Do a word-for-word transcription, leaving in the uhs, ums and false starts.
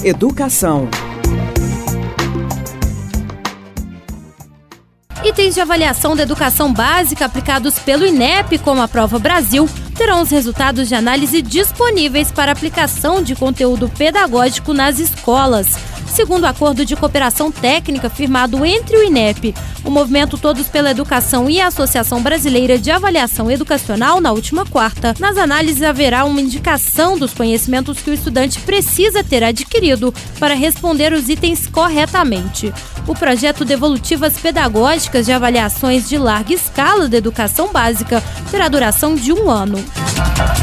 Educação. Itens de avaliação da educação básica aplicados pelo INEP, como a Prova Brasil, terão os resultados de análise disponíveis para aplicação de conteúdo pedagógico nas escolas. Segundo o acordo de cooperação técnica firmado entre o INEP, o Movimento Todos pela Educação e a Associação Brasileira de Avaliação Educacional, na última quarta, nas análises haverá uma indicação dos conhecimentos que o estudante precisa ter adquirido para responder os itens corretamente. O projeto Devolutivas Pedagógicas de Avaliações de Larga Escala da Educação Básica terá duração de um ano.